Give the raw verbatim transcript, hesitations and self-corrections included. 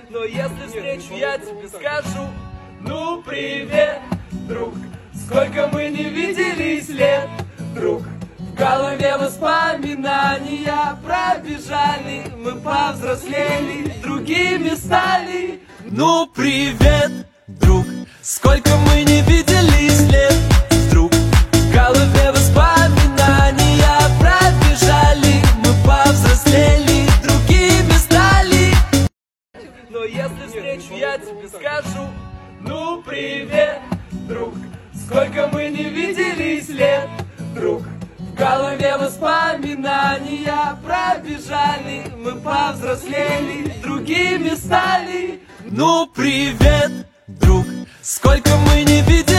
Но если встречу, я тебе скажу: ну привет, друг. Сколько мы не виделись лет, друг. В голове воспоминания пробежали. Мы повзрослели, другими стали. Ну привет, друг. Сколько мы не виделись лет, друг. В голове воспоминания пробежали. Мы повзрослели, другими стали. Но если встречу, я тебе скажу: ну привет, друг. Сколько мы не виделись лет, друг. В голове воспоминания пробежали. Мы повзрослели, другими стали. Ну привет, друг. Сколько мы не виделись.